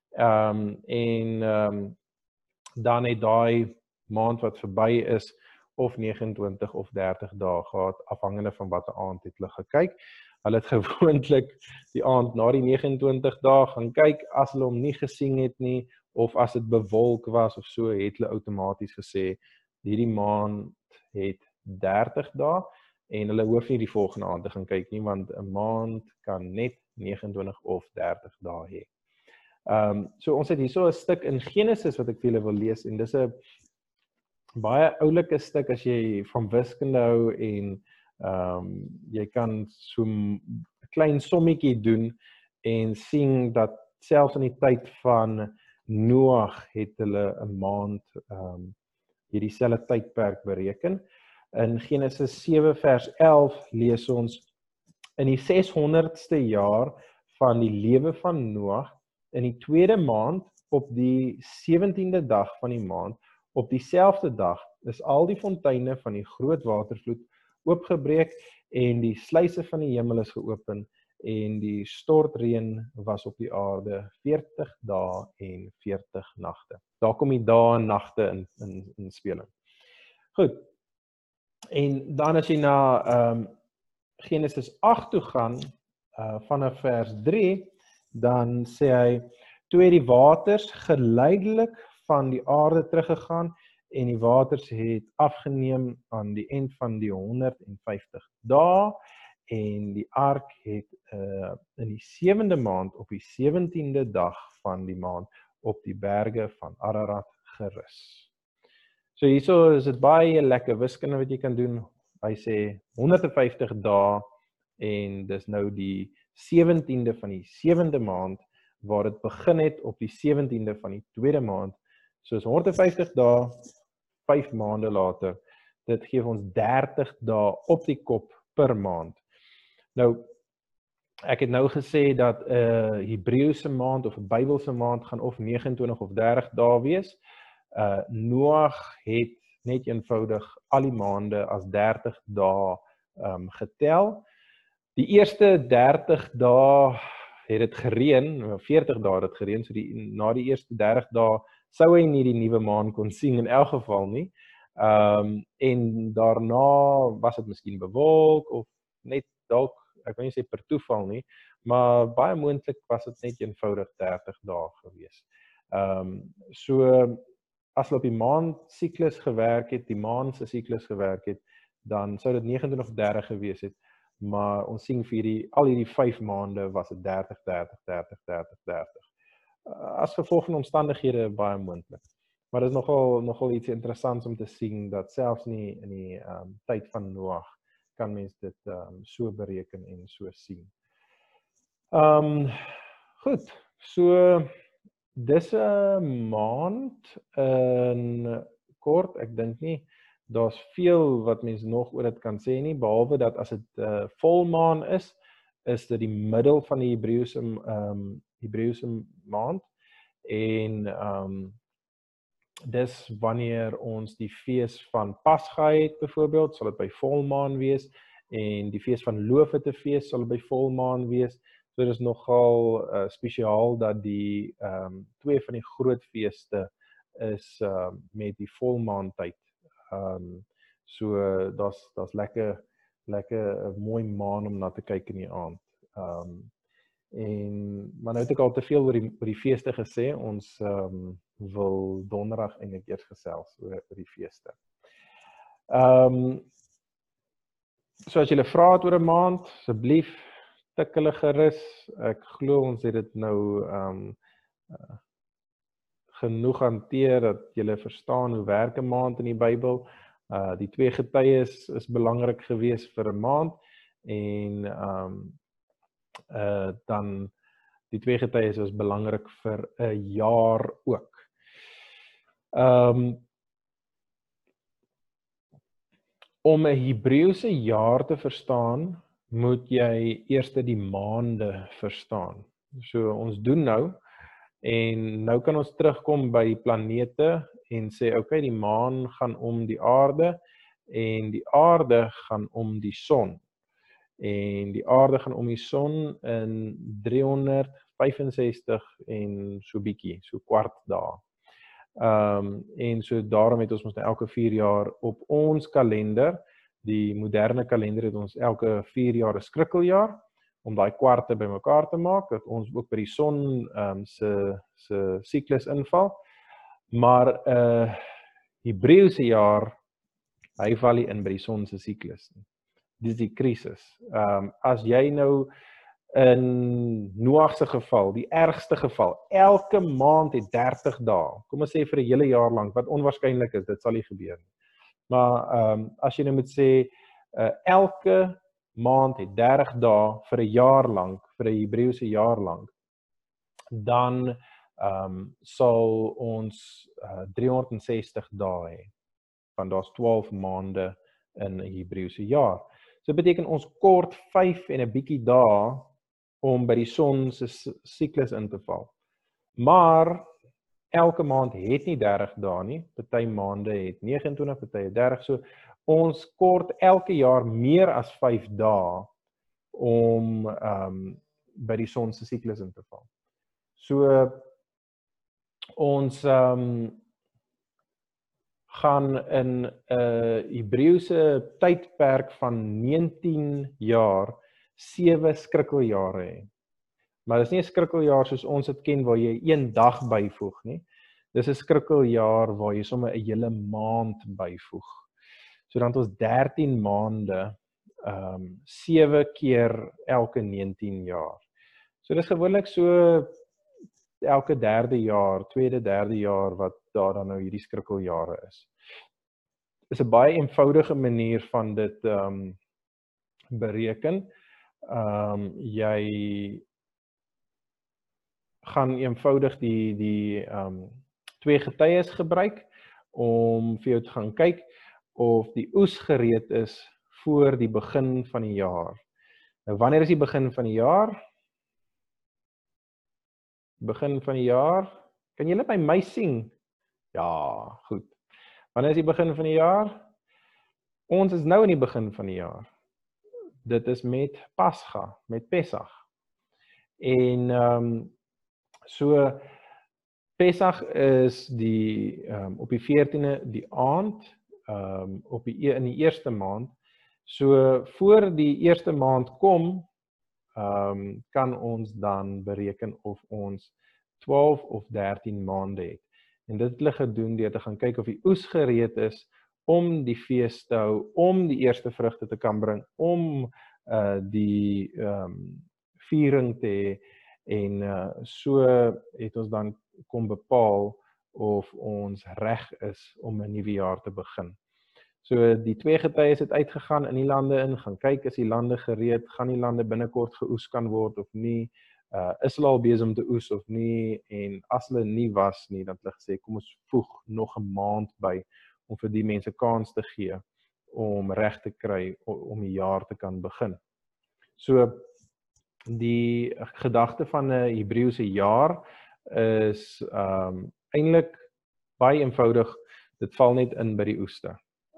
Dan het daai maand wat verby is of 29 of 30 dae gehad, afhangende van watter aand het hulle gekyk. Hulle het gewoonlik die aand na die 29 dae gaan kyk, as hulle hom nie gesien het nie, of as dit bewolk was of so, het hulle outomaties gesê, hierdie maand het 30 dae, en hulle hoef nie die volgende aand te gaan kyk nie, want 'n maand kan net 29 of 30 dae hê. So ons het hierso 'n stuk in Genesis wat ek vir julle wil lees, en dis 'n baie oulike stuk as jy van wiskunde hou en jy kan so 'n klein sommetjie doen en sien dat selfs in die tyd van Noag het hulle 'n maand hierdie selfde tydperk bereken. In Genesis 7 vers 11 lees ons, in die 600ste jaar van die lewe van Noag, in die tweede maand, op die 17de dag van die maand, op dieselfde dag is al die fonteine van die groot watervloed oopgebreek en die sluise van die hemel is geopen en die stortreën was op die aarde 40 dae en 40 nagte. Daar kom die dae en nagte in speling. Goed. En dan as jy na Genesis 8 toe gaan, vanaf vers 3, dan sê hy, toe het die waters geleidelik van die aarde teruggegaan en die waters het afgeneem aan die eind van die 150 dae en die ark het in die 7de maand op die 17de dag van die maand op die berge van Ararat gerus. So hierso is dit baie lekker wiskunde wat jy kan doen. Hy sê 150 dae en dis nou die 17de van die 7de maand waar dit begin het op die 17de van die 2de maand. So is 150 dae, 5 maande later. Dit gee ons 30 dae op die kop per maand. Nou, ek het nou gesê dat 'n Hebreëse maand of 'n Bybelse maand gaan of 29 of 30 dae wees. Noag het net eenvoudig al die maande as 30 dae getel. Die eerste 30 dae het dit gereën, 40 dae het dit gereën, so na die eerste 30 dae sou hy nie die nuwe maan kon sien in elk geval nie. En daarna was dit miskien bewolk of net dalk, ek wil nie sê per toeval nie, maar baie moontlik was dit net eenvoudig 30 dae gewees. So as hulle op die maan siklus gewerk het, die maan se siklus gewerk het, dan sou dit 29 of 30 gewees het, maar ons sien vir al hierdie 5 maande was dit 30, 30, 30, 30, 30. As gevolg van omstandighede baie moontlik. Maar dit is nogal iets interessants om te sien dat selfs nie in die tyd van Noag kan mens dit so bereken en so sien. Goed, so dis 'n maand in kort, ek dink nie daar's veel wat mens nog oor dit kan sê nie, behalwe dat as dit volmaan is dit die middel van die Hebreëse maand en dis wanneer ons die fees van Pasga het byvoorbeeld, sal dit by volmaan wees en die fees van Loofete fees sal by volmaan wees. So dit is nogal spesiaal dat die twee van die groot feeste is met die volmaantyd. So daar's lekker 'n mooi maan om na te kyk in die aand. Maar nou het ek al te veel oor die feeste gesê, ons wil donderdag eintlik eers gesels oor die feeste. So as julle vra het oor 'n maand, asseblief tik hulle gerus. Ek glo ons het dit nou genoeg hanteer dat julle verstaan hoe werk 'n maand in die Bybel. Die twee getuies is belangrik gewees vir 'n maand en dan die twee getuies is belangrik vir 'n jaar ook. Om 'n Hebreëse jaar te verstaan, moet jy eers die maande verstaan. So ons doen nou en nou kan ons terugkom by die planete en sê okay, die maan gaan om die aarde en die aarde gaan om die son. En die aarde gaan om die son in 365 en so bietjie, so kwart dae. En so daarom het ons nou elke 4 jaar op ons kalender, die moderne kalender het ons elke 4 jaar 'n skrikkeljaar, om daai kwarte bymekaar te maak, dat ons ook by die son se siklus inval. Maar Hebreëse jaar, hy val nie in by die son se siklus nie. Dis die krisis. As jy nou in Noag se geval, die ergste geval, elke maand het 30 dae, kom ons sê vir 'n hele jaar lank, wat onwaarskynlik is, dit sal nie gebeur nie. Maar as jy nou moet sê, elke maand het 30 dae vir 'n jaar lank, vir 'n Hebreëse jaar lank, dan sal ons 360 dae hê, want daar's 12 maande in 'n Hebreëse jaar. So dit beteken ons kort 5 en 'n bietjie dae om by die son se siklus in te val. Maar elke maand het nie 30 dae nie, party maande het 29, party 30, so ons kort elke jaar meer as 5 dae om by die son se siklus in te val. So ons gaan in 'n Hebreëse tydperk van 19 jaar 7 skrikkeljare hê. Maar dis nie 'n skrikkeljaar soos ons dit ken waar jy 1 dag byvoeg nie. Dis 'n skrikkeljaar waar jy sommer 'n hele maand byvoeg. So dan het ons 13 maande, 7 keer elke 19 jaar. So dis gewoonlik so elke derde jaar, tweede, derde jaar wat daar dan nou hierdie skrikkeljare is. Is 'n baie eenvoudige manier van dit bereken. Jy gaan eenvoudig die twee getuies gebruik om vir jou te gaan kyk of die oes gereed is voor die begin van die jaar. Nou, wanneer is die begin van die jaar? Begin van die jaar. Kan julle by my sien? Ja, goed. Wanneer is die begin van die jaar? Ons is nou in die begin van die jaar. Dit is met Pascha, met Pesach. En so Pesach is die op die 14de die aand, in die eerste maand. So voor die eerste maand kom, kan ons dan bereken of ons 12 of 13 maande het. En dit het hulle gedoen deur te gaan kyk of die oes gereed is om die fees te hou, om die eerste vrugte te kan bring, om die viering te hê, en so het ons dan kom bepaal of ons reg is om 'n nuwe jaar te begin. So die twee getuies het uitgegaan in die lande in, gaan kyk, is die lande gereed, gaan die lande binnekort geoes kan word of nie, is hulle al besig om te oes of nie, en as hulle nie was nie, dan het hulle gesê, kom ons voeg nog 'n maand by, om vir die mense kans te gee, om reg te kry, om die jaar te kan begin. So, die gedagte van 'n Hebreëse jaar is eintlik baie eenvoudig, dit val net in by die oeste.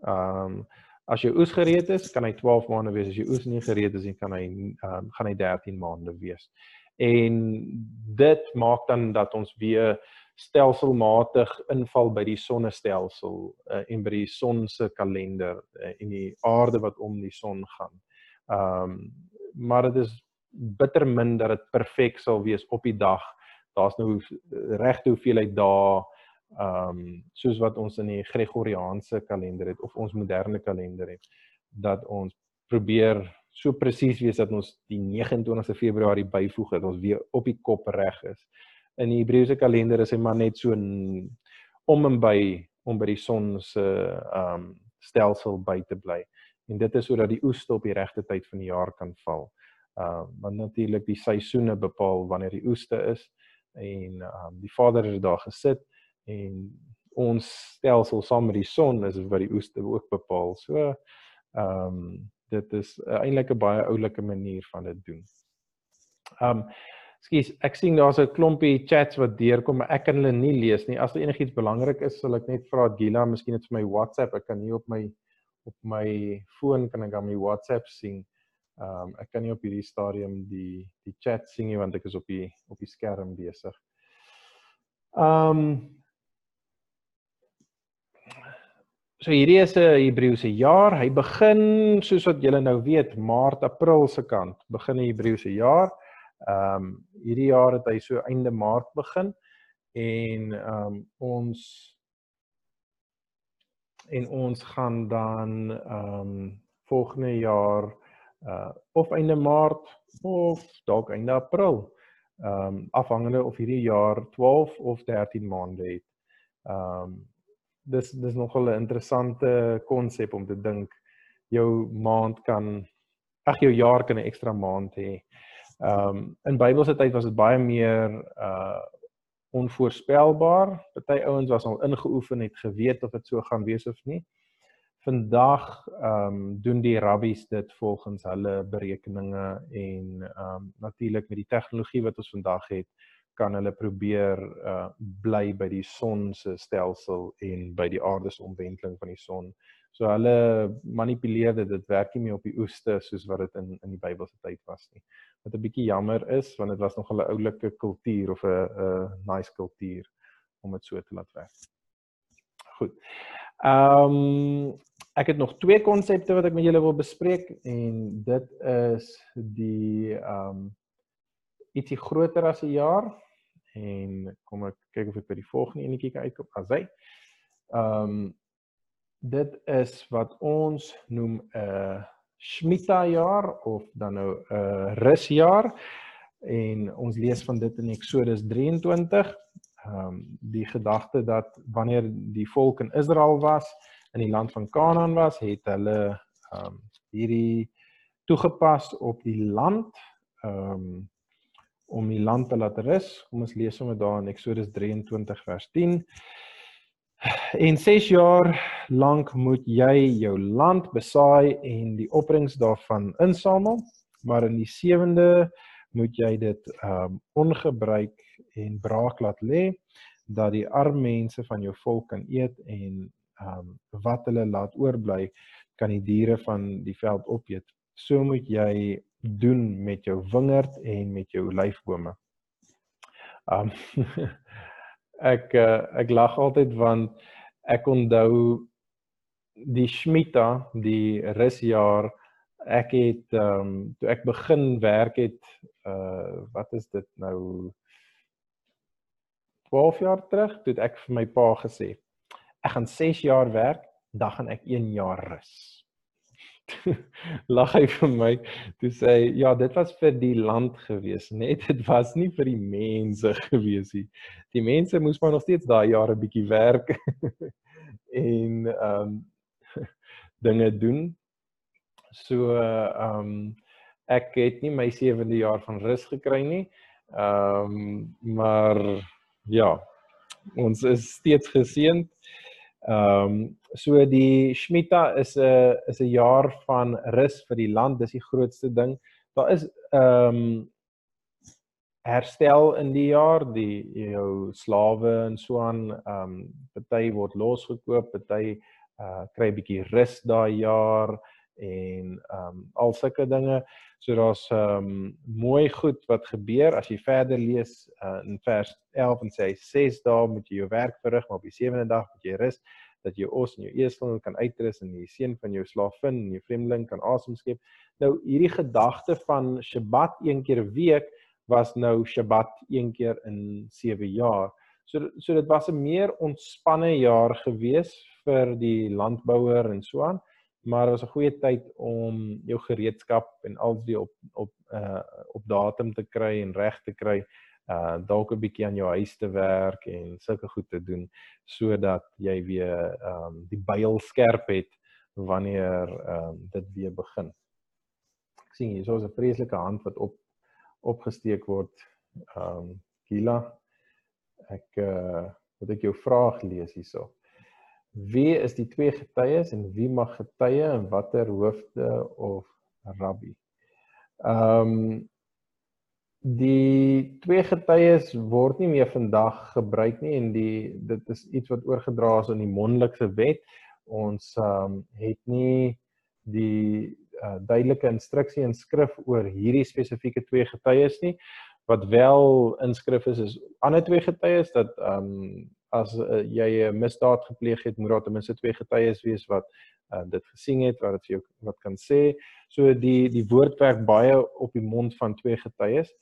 As jou oes gereed is, kan hy 12 maande wees. As jou oes nie gereed is, kan hy 13 maande wees. En dit maak dan dat ons weer stelselmatig inval by die sonnestelsel en by die son se kalender en die aarde wat om die son gaan. Maar dit is bitter min dat dit perfek sal wees op die dag. Daar's nou regte hoeveelheid dae, soos wat ons in die Gregoriaanse kalender het, of ons moderne kalender het, dat ons probeer so presies wees dat ons die 29 Februarie byvoeg, dat ons weer op die kop reg is. In die Hebreëse kalender is hy maar net so om by die son se stelsel by te bly. En dit is sodat die oeste op die regte tyd van die jaar kan val. Want natuurlik die seisoene bepaal wanneer die oeste is, en die Vader het daar gesit, en ons stelsel saam met die son is wat die oeste ook bepaal. So, dit is eintlik 'n baie oulike manier van dit doen. Ekskuus, ek sien daar's 'n klompie chats wat deurkom, maar ek kan hulle nie lees nie. As daar enigiets belangrik is, sal ek net vra Gila, miskien net vir my WhatsApp. Ek kan nie op my foon kan ek aan my WhatsApp sien. Ek kan nie op hierdie stadium die chat sien nie, want ek is op die skerm besig. So hierdie is 'n Hebreëse jaar. Hy begin, soos wat julle nou weet, Maart, April se kant, begin 'n Hebreëse jaar. Hierdie jaar het hy so einde Maart begin, en ons gaan dan volgende jaar of einde Maart of dalk einde April, afhangende of hierdie jaar 12 of 13 maande het. Dis nogal 'n interessante konsep om te dink jou jaar kan 'n ekstra maand hê. In Bybelse tyd was dit baie meer onvoorspelbaar. Party ouens was al ingeoefen, het geweet of dit so gaan wees of nie. Vandag doen die rabbies dit volgens hulle berekeninge, en natuurlik met die tegnologie wat ons vandag het, kan hulle probeer bly by die son se stelsel en by die aarde se omwenteling van die son. So hulle manipuleer dit werk nie meer op die oeste soos wat dit in die Bybelse tyd was nie. Wat 'n bietjie jammer is, want dit was nogal 'n oulike kultuur of 'n nice kultuur om dit so te laat werk. Goed. Ek het nog twee konsepte wat ek met julle wil bespreek, en dit is die ietsie groter as 'n jaar, en kom ek kyk of ek by die volgende enetjie kan uitkom. Asy. Dit is wat ons noem 'n Shmita jaar, of dan nou 'n rusjaar. En ons lees van dit in Exodus 23. Die gedagte dat wanneer die volk in Israel was, in die land van Kanaan was, het hulle hierdie toegepas op die land, om die land te laat rus. Kom ons lees sommer daar in Exodus 23 vers 10. En 6 jaar lank moet jy jou land besaai en die opbrengs daarvan insamel, maar in die 7de moet jy dit ongebruik en braak laat lê, dat die arme mense van jou volk kan eet en wat hulle laat oorbly, kan die diere van die veld opeet. So moet jy doen met jou wingerd en met jou olyfbome. Ek lag altyd want ek onthou die Shemitah, die rusjaar. Ek het toe ek begin werk het, wat is dit nou, 12 jaar terug, toe het ek vir my pa gesê, ek gaan 6 jaar werk, dan gaan ek 1 jaar rus. Lag hy vir my, toe sê hy, ja, dit was vir die land gewees, net, dit was nie vir die mense gewees nie. Die mense moes maar nog steeds daai jare bietjie werk, en dinge doen. So, ek het nie my 7de jaar van rus gekry nie, maar ja, ons is steeds geseënd. So die Shemitah is 'n jaar van rus vir die land, dis die grootste ding. Daar is herstel in die jaar, jou slawe en so aan, party word losgekoop, party kry 'n bietjie rus daai jaar en al sulke dinge. So daar's mooi goed wat gebeur as jy verder lees in vers 11 en sê hy 6 dae moet jy jou werk verrig, maar op die 7de dag moet jy rus, dat jou os en jou esel kan uitrus en die seun van jou slaafin en jou vreemdeling kan asem skep. Nou hierdie gedagte van Shabbat 1 keer 'n week was nou Shabbat 1 keer in 7 jaar. So dit was 'n meer ontspanne jaar gewees vir die landbouer en so aan, maar dit was 'n goeie tyd om jou gereedskap en al die op datum te kry en reg te kry, dalk 'n bietjie aan jou huis te werk en sulke goed te doen, sodat jy weer die byl skerp het wanneer dit weer begin. Ek sien hier, so is 'n vreeslike hand wat opgesteek word. Gila, moet ek jou vraag lees hierso. Wie is die 2 getuies en wie mag getuie en watter hoofde of rabbi? Die 2 getuies word nie meer vandag gebruik nie en dit is iets wat oorgedra is in die mondelike wet. Ons het nie die duidelike instruksie in skrif oor hierdie spesifieke 2 getuies nie. Wat wel in skrif is ander 2 getuies, dat as jy 'n misdaad gepleeg het, moet daar ten minste 2 getuies wees wat dit gesien het, wat dit vir jou wat kan sê. So die woord werk baie op die mond van 2 getuies.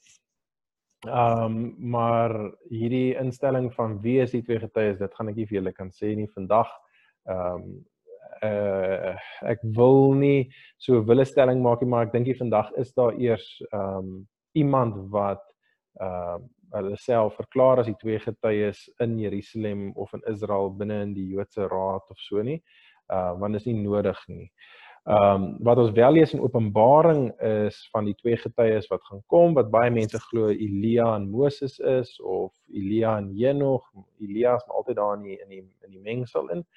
Maar hierdie instelling van wie is die 2 getuies, dit gaan ek nie vir julle kan sê nie vandag. Ek wil nie so 'n wille stelling maak nie, maar ek dink nie vandag is daar eers iemand wat hulle self verklaar as die 2 getuies in Jerusalem of in Israel binne in die Joodse Raad of so nie, want dit is nie nodig nie. Wat ons wel lees in Openbaring is van die 2 getuies wat gaan kom, wat baie mense glo Elia en Moses is, of Elia en Henog. Elia is maar altyd daar in die mengsel in.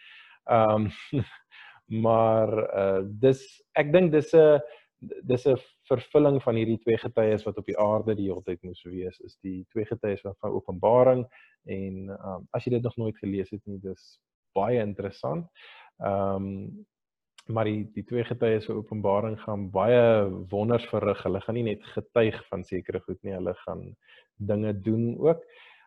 Maar ek dink dis 'n vervulling van hierdie 2 getuies wat op die aarde die hele tyd moes wees, is die 2 getuies van Openbaring, en as jy dit nog nooit gelees het nie, dis baie interessant. Maar die 2 getuies van Openbaring gaan baie wonders verrig. Hulle gaan nie net getuig van sekere goed nie, hulle gaan dinge doen ook.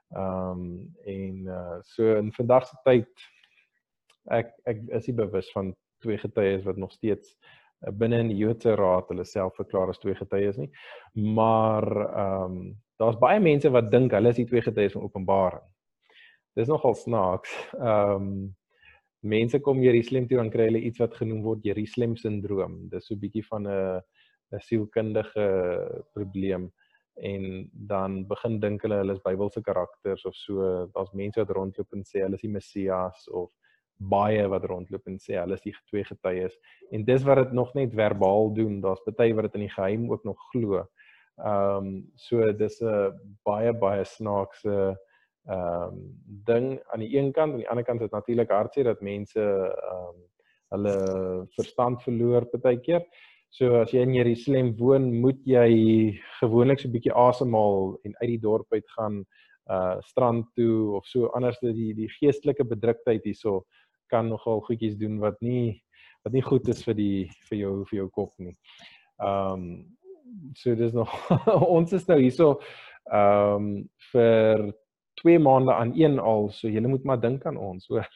So in vandag se tyd, ek is nie bewus van 2 getuies wat nog steeds binne in die Joodse Raad hulle self verklaar as 2 getuies nie, maar daar's baie mense wat dink hulle is die 2 getuies van Openbaring. Dis nogal snaaks. Mense kom Jerusalem toe, dan kry hulle iets wat genoem word Jerusalem syndroom. Dis so 'n bietjie van 'n sielkundige probleem. en dan begin dink hulle is Bybelse karakters of so. Daar's mense wat rondloop en sê hulle is die Messias of baie wat rondloop en sê hulle is die twee getuies. En dis wat dit nog net verbaal doen. Daar's party wat dit in die geheim ook nog glo. So dis 'n baie snaakse ding aan die een kant, aan die ander kant is dit natuurlik hartseer dat mense hulle verstand verloor partykeer. So as jy in Jerusalem woon, moet jy gewoonlik so 'n bietjie asemhaal en uit die dorp uit gaan strand toe of so, anders die geestelike bedruktheid hierso kan nogal goedjies doen wat nie goed is vir jou kop nie. So dis nog ons is nou hierso vir 2 maande aan een al, so julle moet maar dink aan ons, hoor.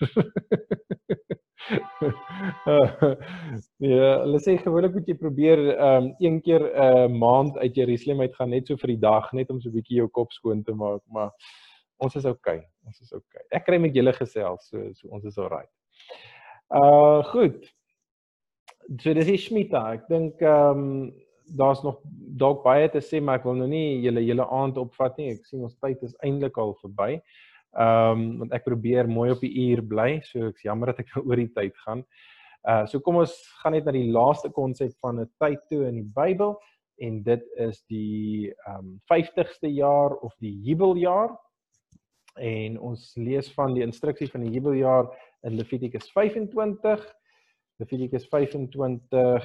Ja, hulle sê gewoonlik moet jy probeer een keer 'n maand uit Jerusalem uit gaan, net so vir die dag, net om so 'n bietjie jou kop skoon te maak, maar ons is okay. Ek kry met julle gesels, so ons is alright. Goed. So dis die Shemitah. Ek dink daar's nog dalk baie te sê, maar ek wil nou nie julle aand opvat nie. Ek sien ons tyd is eintlik al verby. Want ek probeer mooi op die uur bly, so ek's jammer dat ek oor die tyd gaan. So kom ons gaan net na die laaste konsep van 'n tyd toe in die Bybel, en dit is die 50ste jaar of die jubeljaar. En ons lees van die instruksie van die jubeljaar in Levitikus 25. Levitikus 25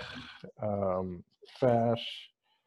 vers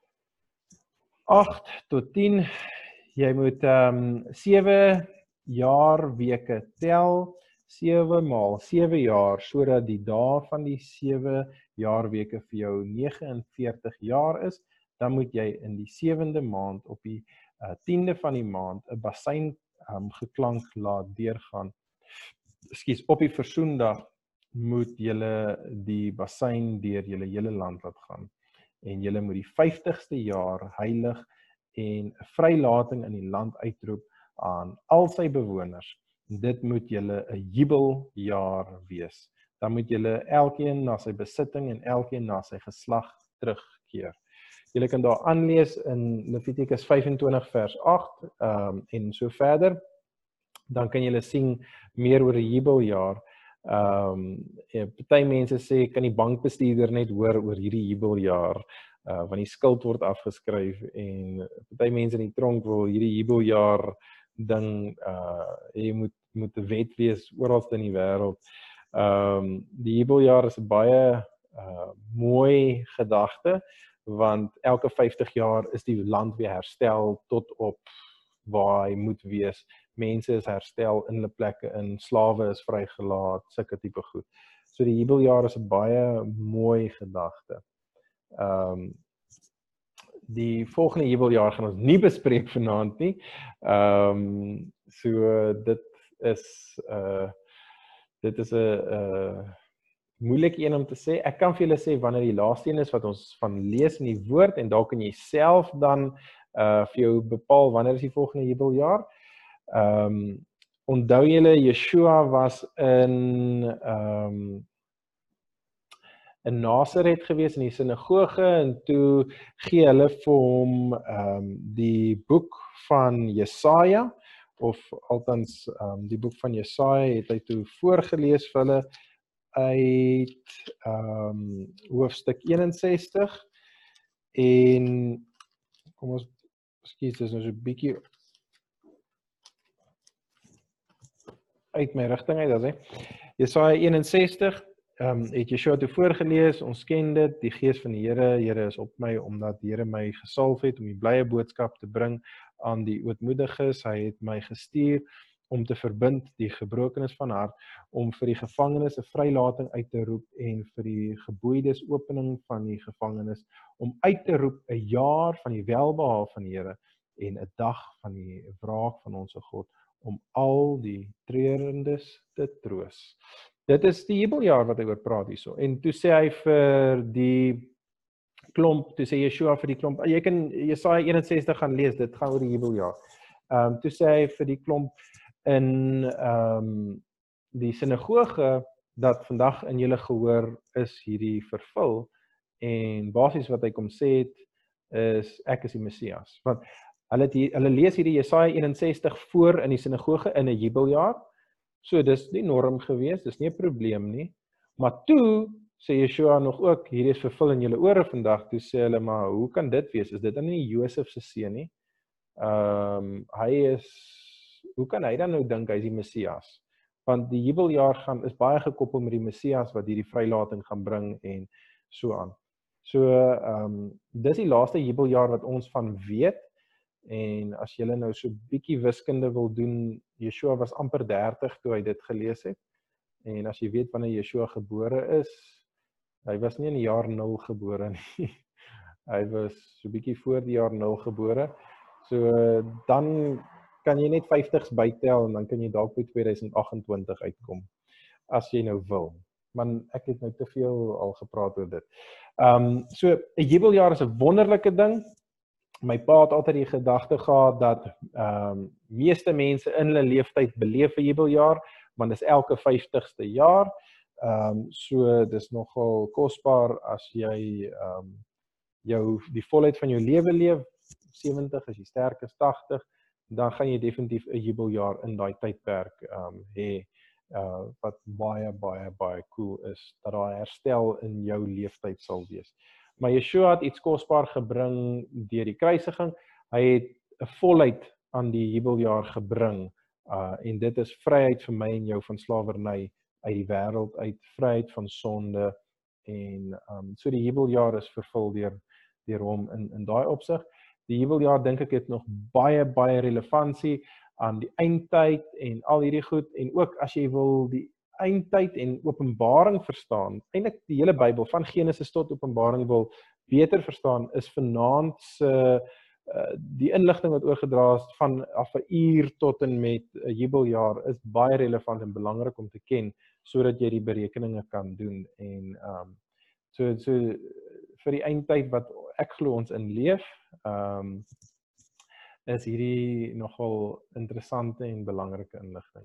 8 tot 10. Jy moet 7 jaarweke tel, 7 maal 7 jaar, sodat die dae van die 7 jaarweke vir jou 49 jaar is. Dan moet jy in die 7de maand op die 10de van die maand 'n basyn geklank laat deurgaan. Op die versoendag moet julle die basyn deur julle hele land laat gaan. En julle moet die 50ste jaar heilig en 'n vrylating in die land uitroep aan al sy bewoners. Dit moet julle 'n jubeljaar wees. Dan moet julle elkeen na sy besitting en elkeen na sy geslag terugkeer. Julle kan daar aanlees in Levitikus 25 vers 8 en so verder. Dan kan julle sien meer oor die jubeljaar. Party mense sê kan die bankbestuurder net hoor oor hierdie jubeljaar, want die skuld word afgeskryf, en party mense in die tronk wil hierdie jubeljaar ding, jy moet 'n wet wees oral in die wêreld. Die jubeljaar is 'n baie mooi gedagte, want elke 50 jaar is die land weer herstel tot op waar hy moet wees. Mense is herstel in hulle plekke, slawe is vrygelaat, sulke tipe goed. So die jubeljaar is 'n baie mooi gedagte. Die volgende jubeljaar gaan ons nie bespreek vanaand nie. So dit is 'n moeilike een om te sê. Ek kan vir julle sê wanneer die laaste een is wat ons van lees in die woord, en daar kan jy self dan vir jou bepaal wanneer is die volgende jubeljaar. Onthou julle, Yeshua was in Nasaret gewees in die sinagoge, en toe gee hulle vir hom die boek van Jesaja, of althans die boek van Jesaja het hy toe voorgelees vir hulle uit hoofstuk 61, en kom ons, dis nou so 'n bietjie uit my rigting uit, as Jesaja 61, het Yeshua toe voorgelees, ons ken dit, die gees van die Here is op my, omdat die Here my gesalf het om die blye boodskap te bring aan die ootmoediges. Hy het my gestuur om te verbind die gebrokenes van hart, om vir die gevangenes 'n vrylating uit te roep, en vir die geboeides opening van die gevangenes, om uit te roep 'n jaar van die welbehae van die Here, en 'n dag van die wraak van ons God, om al die treurendes te troos. Dit is die jubeljaar wat hy oor praat hierso. En toe sê hy vir die klomp, toe sê Yeshua vir die klomp, jy kan Jesaja 61 gaan lees, dit gaan oor die jubeljaar. Toe sê hy vir die klomp in die sinagoge, dat vandag in julle gehoor is hierdie vervul, en basies wat hy kom sê het, is ek is die Messias. Want hulle lees hierdie Jesaja 61 voor in die sinagoge in 'n jubeljaar. So dis nie norm gewees, dis nie 'n probleem nie. Maar toe sê Yeshua nog ook, hierdie is vervul in julle ore vandag, toe sê hulle, maar hoe kan dit wees? Is dit dan nie Josef se seun nie? Hoe kan hy dan nou dink hy is die Messias? Want die jubeljaar is baie gekoppel met die Messias wat hierdie vrylating gaan bring en so aan. So, dis die laaste jubeljaar wat ons van weet, en as julle nou so bietjie wiskunde wil doen, Yeshua was amper 30 toe hy dit gelees het, en as jy weet wanneer Yeshua gebore is, hy was nie in die jaar 0 gebore nie, hy was so bietjie voor die jaar 0 gebore, so dan kan jy net 50s bytel, en dan kan jy dalk by 2028 uitkom, as jy nou wil. Maar ek het nou te veel al gepraat oor dit. So, 'n jubeljaar is 'n wonderlike ding. My pa het altyd die gedagte gehad dat meeste mense in hulle leeftyd beleef 'n jubeljaar, want dis elke 50ste jaar. So dis nogal kosbaar as jy die volheid van jou lewe leef, 70 as jy sterk is 80, dan gaan jy definitief 'n jubeljaar in daai tydperk hê. Wat baie cool is, dat daar herstel in jou leeftyd sal wees. Maar Yeshua het iets kosbaar gebring deur die kruisiging. Hy het 'n volheid aan die jubeljaar gebring, en dit is vryheid vir my en jou van slawerny uit die wêreld uit, vryheid van sonde, en so die jubeljaar is vervul deur hom in daai opsig. Die jubeljaar dink ek het nog baie relevantie aan die eindtyd en al hierdie goed, en ook as jy wil die eindtyd en Openbaring verstaan, eintlik die hele Bybel van Genesis tot Openbaring wil beter verstaan, is vanaand se die inligting wat oorgedra is van 'n uur tot en met 'n jubeljaar is baie relevant en belangrik om te ken, sodat jy die berekeninge kan doen, en so vir die eindtyd wat ek glo ons in leef, is hierdie nogal interessante en belangrike inligting.